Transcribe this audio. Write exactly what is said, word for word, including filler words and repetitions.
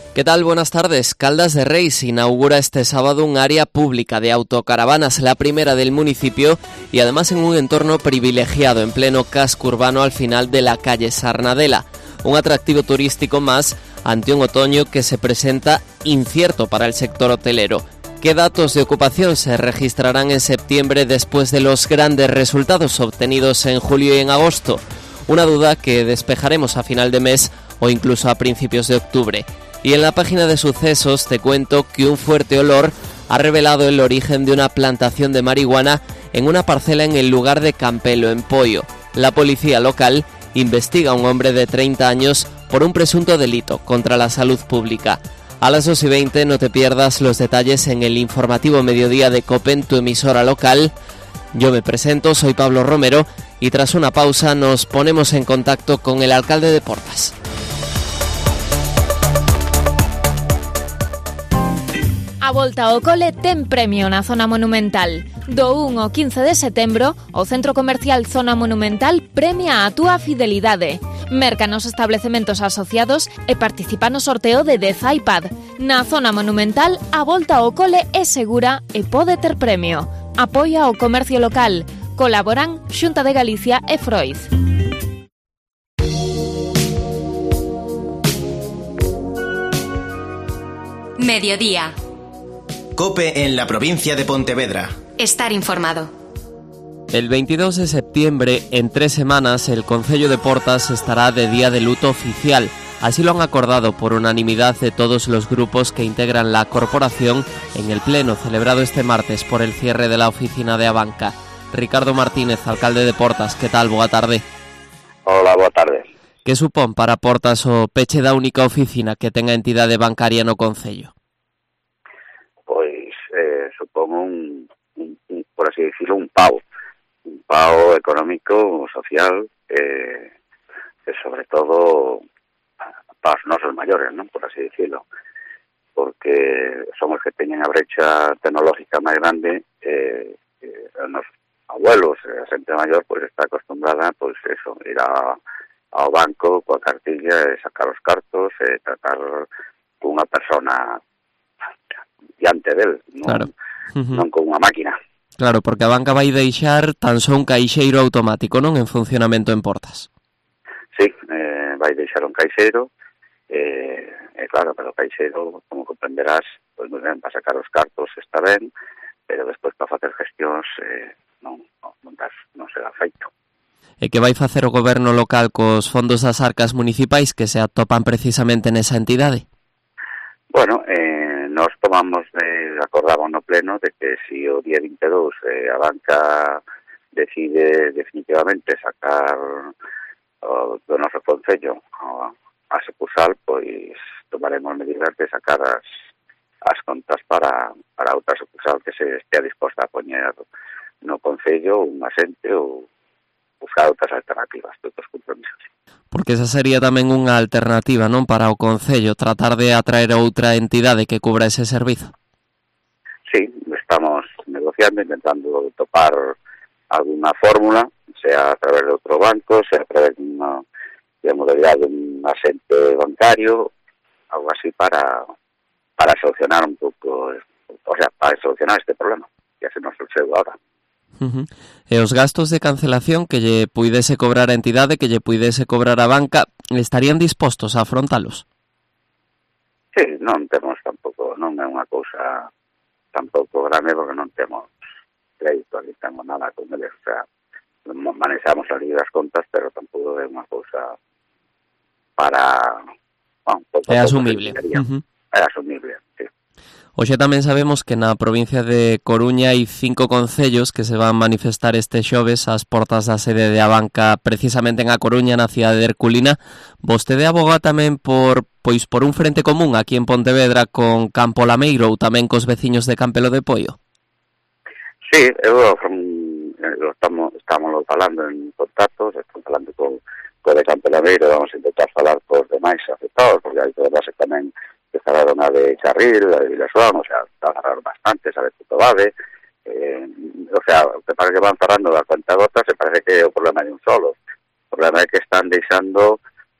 ¿Qué tal? Buenas tardes. Caldas de Reis inaugura este sábado un área pública de autocaravanas, la primera del municipio, y además en un entorno privilegiado, en pleno casco urbano al final de la calle Sarnadela. Un atractivo turístico más ante un otoño que se presenta incierto para el sector hotelero. ¿Qué datos de ocupación se registrarán en septiembre después de los grandes resultados obtenidos en julio y en agosto? Una duda que despejaremos a final de mes o incluso a principios de octubre. Y en la página de sucesos te cuento que un fuerte olor ha revelado el origen de una plantación de marihuana en una parcela en el lugar de Campelo, en Poio. La policía local investiga a un hombre de treinta años por un presunto delito contra la salud pública. A las dos y veinte no te pierdas los detalles en el informativo mediodía de COPE en tu emisora local. Yo me presento, soy Pablo Romero y tras una pausa nos ponemos en contacto con el alcalde de Portas. A volta ao cole ten premio na zona monumental. Do un ao quince de setembro, o Centro Comercial Zona Monumental premia a túa fidelidade. Merca nos establecementos asociados e participa no sorteo de dez iPad. Na zona monumental, a volta ao cole é segura e pode ter premio. Apoia o comercio local. Colaboran Xunta de Galicia e Freud. Mediodía. COPE en la provincia de Pontevedra. Estar informado. El veintidós de septiembre, en tres semanas, el Concello de Portas estará de día de luto oficial. Así lo han acordado por unanimidad de todos los grupos que integran la corporación en el pleno celebrado este martes por el cierre de la oficina de Abanca. Ricardo Martínez, alcalde de Portas, que tal? Boa tarde. Hola, boa tarde. Que supón para Portas o peche da única oficina que tenga entidade bancaria no Concello? Pois eh, supón un, un, un, por así decirlo, un pao. Un pao económico, social, eh, e sobre todo para os nosos maiores, non? Por así decirlo. Porque son os que teñen a brecha tecnológica máis grande, eh, eh, os abuelos, a xente maior, pois está acostumbrada, pois eso, ir a, ao banco coa cartilla e sacar os cartos e tratar cunha persona diante del, non, claro. uh-huh. non con unha máquina. Claro, porque a banca vai deixar tan só un caixeiro automático, non, en funcionamento en Portas. Sí, eh, vai deixar un caixeiro, eh, eh, claro, pero o caixeiro, como comprenderás, pois moi ben, para sacar os cartos está ben, pero despois para facer gestións eh, non, non, non, das, non será feito. E que vai facer o goberno local cos fondos das arcas municipais que se atopan precisamente nesa entidade? Bueno, eh, nos tomamos de acordamos no pleno de que si o día vinte e dous eh, a banca decide definitivamente sacar o, do noso concello a, a sucursal, pois tomaremos medidas de sacar as, as contas para, para outra sucursal que se estea disposta a poñer no concello un asente ou buscar outras alternativas, outros compromisos. Porque esa sería tamén unha alternativa, non, para o Concello, tratar de atraer outra entidade que cubra ese servizo. Sí, estamos negociando, intentando topar alguna fórmula, sea a través de outro banco, sea a través de unha de modalidade de un asente bancario, algo así para para solucionar un pouco, o sea, para solucionar este problema, que se nos sucede ahora. Uh-huh. E os gastos de cancelación que lle puidese cobrar a entidade, que lle puidese cobrar a banca, estarían dispostos a afrontalos? Sí, non temos tampouco, non é unha cousa tampouco grande, porque non temos crédito, ali temos nada con eles, o sea, manexamos ali das contas, pero tampouco é unha cousa para... Bueno, pouco, é asumible. Uh-huh. É asumible, sí. Hoxe tamén sabemos que na provincia de Coruña hai cinco concellos que se van manifestar este xoves ás portas da sede de Abanca, precisamente en A Coruña, na cidade de Herculina. Vostede aboga tamén por pois por un frente común aquí en Pontevedra con Campo Lameiro ou tamén cos veciños de Campelo de Poio? Sí, eu estamos, estamos falando en contactos, estamos falando con, con de Campo Lameiro, vamos a intentar falar cos demais afectados, porque hai que verse tamén que falaron a de Carril, a de Vilasoán, o sea, falaron bastante, a de Tutobade, eh, o sea, que parece que van falando da cuenta gotas, se parece que é o problema de un solo. O problema é que están deixando